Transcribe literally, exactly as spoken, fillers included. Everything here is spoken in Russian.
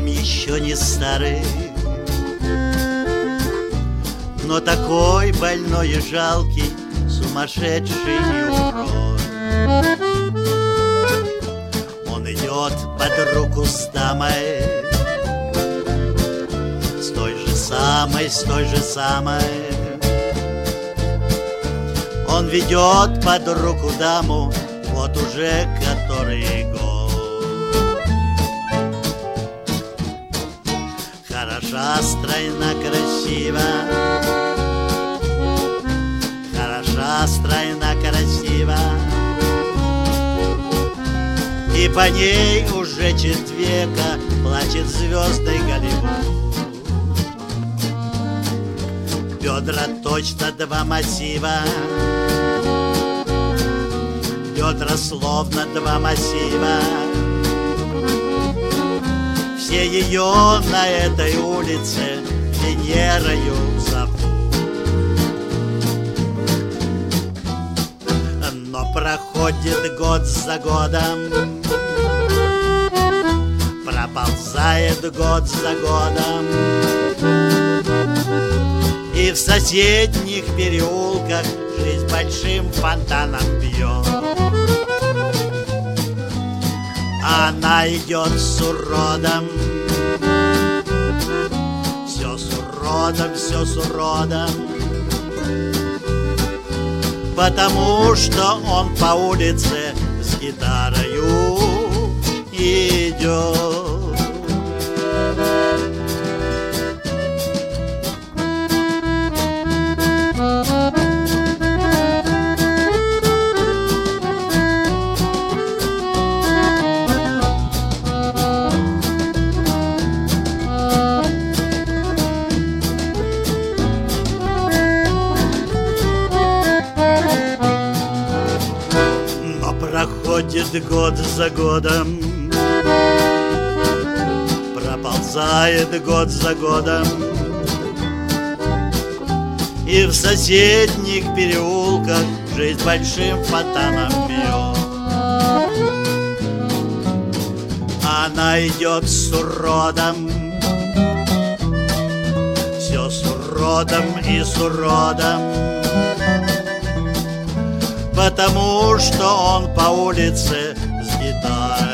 совсем еще не старый, но такой больной и жалкий, сумасшедший и урод. Он идет под руку с дамой, с той же самой, с той же самой. Он ведет под руку даму вот уже который год. Хороша, стройна, красива, хороша, стройна, красива, и по ней уже четверть века плачет звездный Голливуд. Бедра точно два массива, бедра словно два массива. Все ее на этой улице Венерою зовут. Но проходит год за годом, проползает год за годом, и в соседних переулках жизнь большим фонтаном бьет. Она идет с уродом, все с уродом, все с уродом, потому что он по улице с гитарою идет. Проходит год за годом, проползает год за годом, и в соседних переулках жизнь большим фонтаном бьет. Она идет с уродом, все с уродом и с уродом, потому что он по улице с гитарой